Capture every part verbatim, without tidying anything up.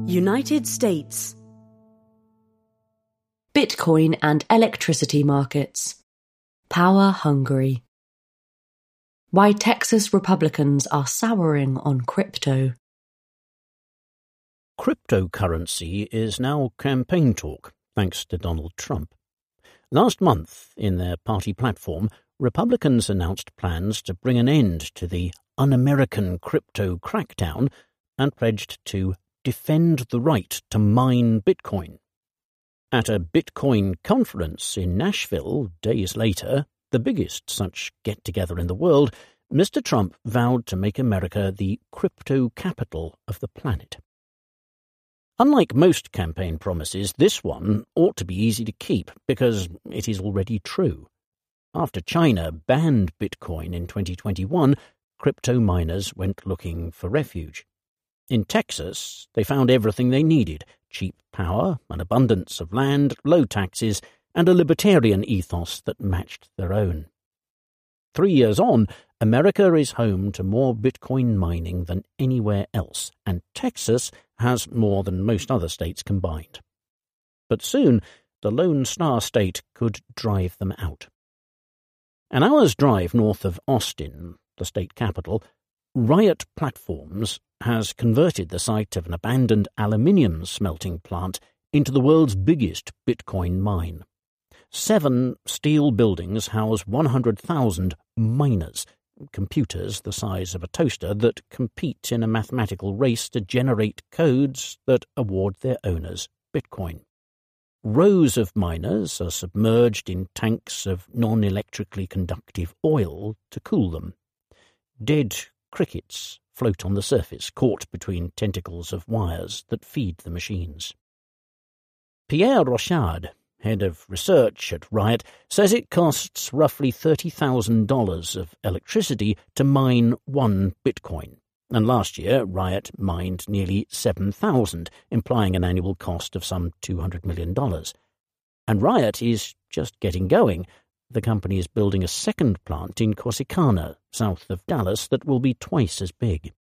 United States. Bitcoin and electricity markets. Power hungry. Why Texas Republicans are souring on crypto. Cryptocurrency is now campaign talk, thanks to Donald Trump. Last month, in their party platform, Republicans announced plans to bring an end to the un-American crypto crackdown and pledged to defend the right to mine Bitcoin. At a Bitcoin conference in Nashville days later, the biggest such get-together in the world, Mister Trump vowed to make America the crypto capital of the planet. Unlike most campaign promises, this one ought to be easy to keep because it is already true. After China banned Bitcoin in twenty twenty-one, crypto miners went looking for refuge. In Texas, they found everything they needed: cheap power, an abundance of land, low taxes, and a libertarian ethos that matched their own. Three years on, America is home to more Bitcoin mining than anywhere else, and Texas has more than most other states combined. But soon, the Lone Star State could drive them out. An hour's drive north of Austin, the state capital, Riot Platforms has converted the site of an abandoned aluminium smelting plant into the world's biggest Bitcoin mine. Seven steel buildings house one hundred thousand miners, computers the size of a toaster that compete in a mathematical race to generate codes that award their owners Bitcoin. Rows of miners are submerged in tanks of non-electrically conductive oil to cool them. Dead crickets float on the surface, caught between tentacles of wires that feed the machines. Pierre Rochard, head of research at Riot, says it costs roughly thirty thousand dollars of electricity to mine one Bitcoin, and last year Riot mined nearly seven thousand, implying an annual cost of some two hundred million dollars. And Riot is just getting going. The company is building a second plant in Corsicana, south of Dallas, that will be twice as big.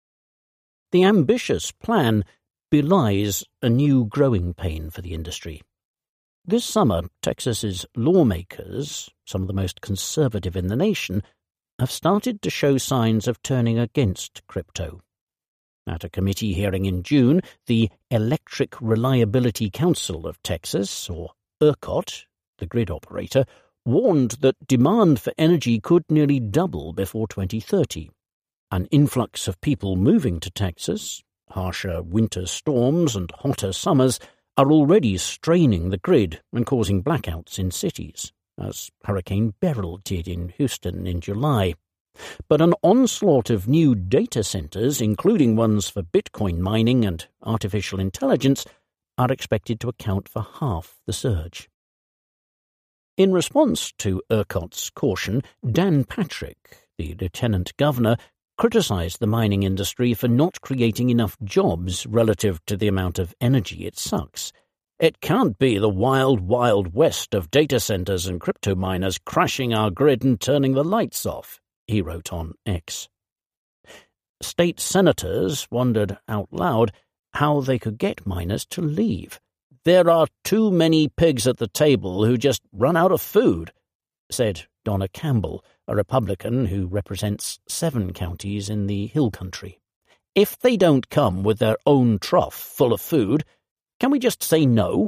The ambitious plan belies a new growing pain for the industry. This summer, Texas's lawmakers, some of the most conservative in the nation, have started to show signs of turning against crypto. At a committee hearing in June, the Electric Reliability Council of Texas, or ERCOT, the grid operator, warned that demand for energy could nearly double before twenty thirty. An influx of people moving to Texas, harsher winter storms and hotter summers are already straining the grid and causing blackouts in cities, as Hurricane Beryl did in Houston in July. But an onslaught of new data centers, including ones for Bitcoin mining and artificial intelligence, are expected to account for half the surge. In response to ERCOT's caution, Dan Patrick, the lieutenant governor, criticized the mining industry for not creating enough jobs relative to the amount of energy it sucks. It can't be the wild, wild west of data centers and crypto miners crashing our grid and turning the lights off, he wrote on X. State senators wondered out loud how they could get miners to leave. There are too many pigs at the table who just run out of food, said Donna Campbell, a Republican who represents seven counties in the Hill Country. If they don't come with their own trough full of food, can we just say no?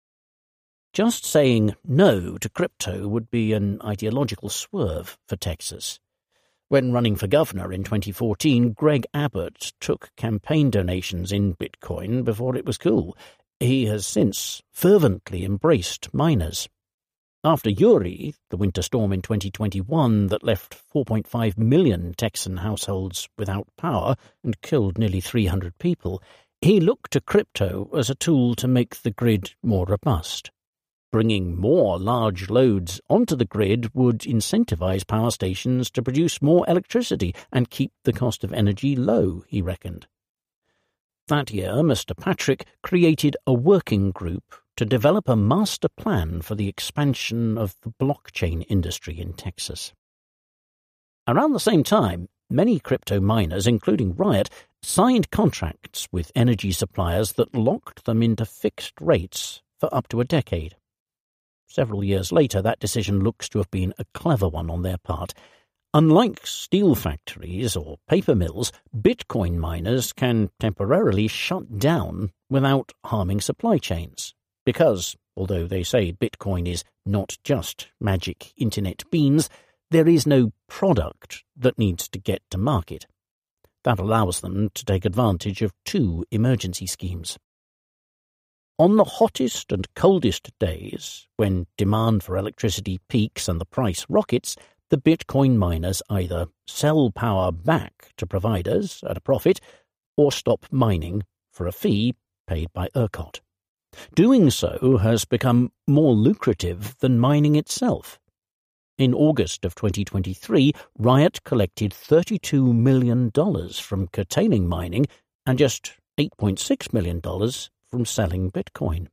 Just saying no to crypto would be an ideological swerve for Texas. When running for governor in twenty fourteen, Greg Abbott took campaign donations in Bitcoin before it was cool. He has since fervently embraced miners. After Uri, the winter storm in twenty twenty-one that left four point five million Texan households without power and killed nearly three hundred people, he looked to crypto as a tool to make the grid more robust. Bringing more large loads onto the grid would incentivize power stations to produce more electricity and keep the cost of energy low, he reckoned. That year, Mister Patrick created a working group to develop a master plan for the expansion of the blockchain industry in Texas. Around the same time, many crypto miners, including Riot, signed contracts with energy suppliers that locked them into fixed rates for up to a decade. Several years later, that decision looks to have been a clever one on their part. Unlike steel factories or paper mills, Bitcoin miners can temporarily shut down without harming supply chains. Because, although they say Bitcoin is not just magic internet beans, there is no product that needs to get to market. That allows them to take advantage of two emergency schemes. On the hottest and coldest days, when demand for electricity peaks and the price rockets, the Bitcoin miners either sell power back to providers at a profit or stop mining for a fee paid by ERCOT. Doing so has become more lucrative than mining itself. In August of twenty twenty-three, Riot collected thirty-two million dollars from curtailing mining and just eight point six million dollars from selling Bitcoin.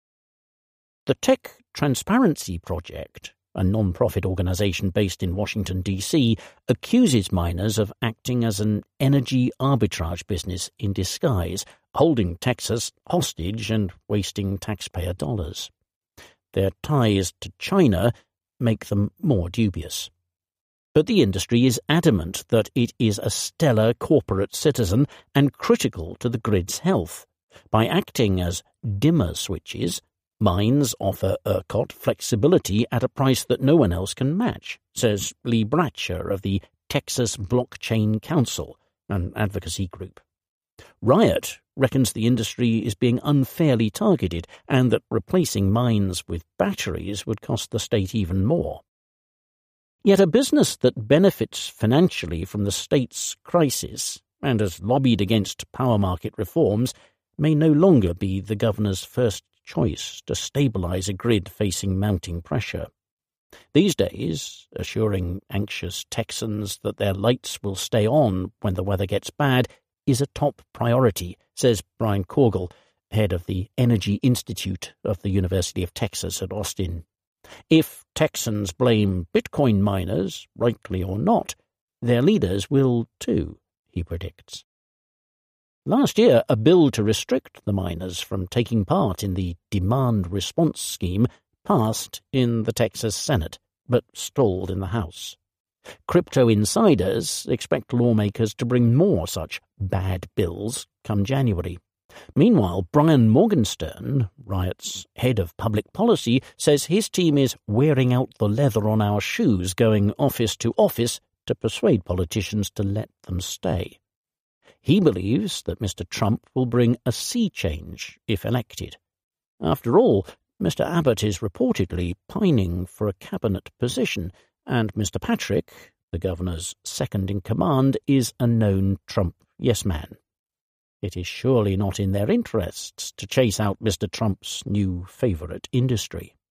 The Tech Transparency Project, a non-profit organization based in Washington, D C, accuses miners of acting as an energy arbitrage business in disguise, holding Texas hostage and wasting taxpayer dollars. Their ties to China make them more dubious. But the industry is adamant that it is a stellar corporate citizen and critical to the grid's health. By acting as dimmer switches, mines offer ERCOT flexibility at a price that no one else can match, says Lee Bratcher of the Texas Blockchain Council, an advocacy group. Riot reckons the industry is being unfairly targeted and that replacing mines with batteries would cost the state even more. Yet a business that benefits financially from the state's crisis and has lobbied against power market reforms may no longer be the governor's first choice to stabilize a grid facing mounting pressure. These days, assuring anxious Texans that their lights will stay on when the weather gets bad is a top priority, says Brian Korgel, head of the Energy Institute of the University of Texas at Austin. If Texans blame Bitcoin miners, rightly or not, their leaders will too, he predicts. Last year, a bill to restrict the miners from taking part in the demand response scheme passed in the Texas Senate, but stalled in the House. Crypto insiders expect lawmakers to bring more such bad bills come January. Meanwhile, Brian Morgenstern, Riot's head of public policy, says his team is wearing out the leather on our shoes going office to office to persuade politicians to let them stay. He believes that Mister Trump will bring a sea change if elected. After all, Mister Abbott is reportedly pining for a cabinet position, and Mister Patrick, the governor's second-in-command, is a known Trump yes-man. It is surely not in their interests to chase out Mister Trump's new favourite industry.